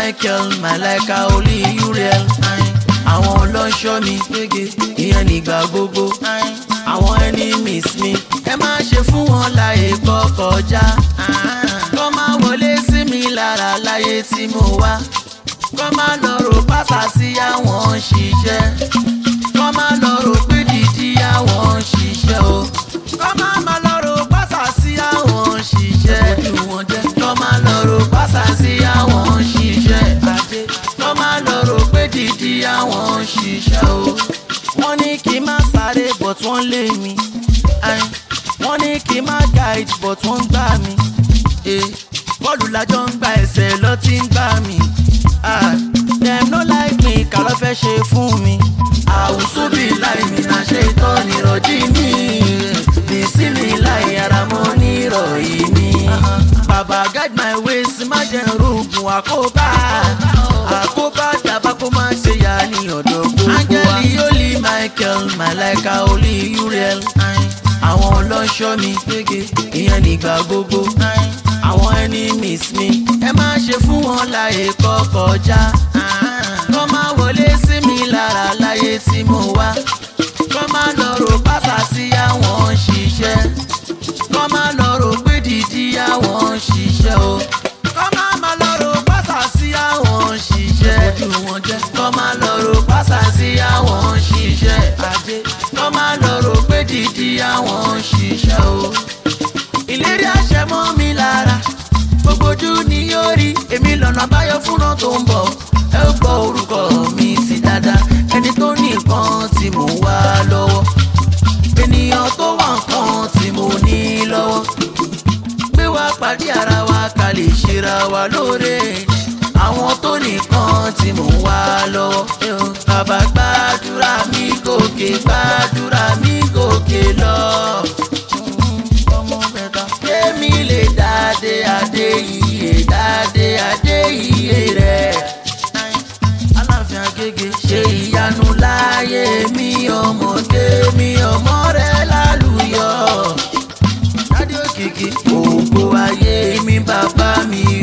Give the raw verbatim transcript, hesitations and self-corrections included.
Michael Malaika only you real. Àwọn ọlọ́ṣọ́ mi gbége ìyẹn nígbà gbogbo. Àwọn enemies mi ẹ má ṣe fún wọn láyè kọkọjá. Kọ́ máa wọlé sí mi lára láyé tí mo wá. Kọ́ máa lọ rò pátá sí àwọn ṣiṣẹ́. Kọ́ máa lọ rò pé dídí àwọn ṣiṣẹ́ o. Kọ́ máa máa lọ rò pátá sí àwọn ṣiṣẹ́. Kọ́ máa lọ rò pátá sí àwọn ṣiṣẹ́. Kọ́ máa lọ rò pé dídí àwọn ṣiṣẹ́ o. Wọ́n ní kí n má sáré but wọ́n lé mi. Wọ́n ní kí n má guide but wọ́n gbá mi. Bọ́ọ̀lù lájọ ń gba ẹsẹ̀ lọ tí ń gbá mi. Dem no like me kà ló fẹ́ ṣe fún mi. Àwùsù bí láì mi náà ṣe tán nírọ̀jí mi. Bìsí mi láì ara mọ́ nírọ̀yí mi. Bàbá guide my ways má jẹ́ rògùn àkóbá. Àkóbá dàbá kó má ṣe yá ní ọ̀dọ̀ gbogbo wa. Áńgẹ́lì Holy Michael Malaika only you real. Àwọn ọlọ́ṣọ́ mi gbége ìyẹn nígbà gbogbo. Àwọn enemies mi ẹ má ṣe fún wọn láyè kọkọjá. Kọ́ máa wọlé sí mi lára láyé tí mo wá. Kọ́ máa lọ rò pátá sí àwọn ṣiṣẹ́. Kọ́ máa lọ rò pé dídí àwọn ṣiṣẹ́ o. Kọ́ máa máa lọ rò pátá sí àwọn ṣiṣẹ́. Kọ́ máa lọ rò pátá sí àwọn ṣiṣẹ́. Kọ́ máa lọ rò pé dídí àwọn ṣiṣẹ́ o. Ìlérí àṣẹ mọ́ mi lára, gbogbo ojú ni yóò rí. Èmi lọ́nà àbáyọ fúnra tó ń bọ̀. Ẹ ó gbọ́ orúkọ mi sí dáadáa. Ẹni tó ní nǹkan tí mo wá lọ́wọ́. Ènìyàn tó wà nǹkan tí mo ní lọ́wọ́. Gbé wa pàdé ara wa ká lè ṣera wa lóore. Àwọn tó ní nǹkan tí mo wá lọ́wọ́. Bàbá gbàdúrà mi gòkè, gbàdúrà mi gòkè lọ. Èmi lè dáadé adé iye, dáadé adé iye rẹ̀. Aláàfin Agége ṣe ìyanu láyé mi, ọmọdé mi ọmọ rẹ̀ lálùyọ. Dádé Òkìkí ògo ayé mi, bàbá mi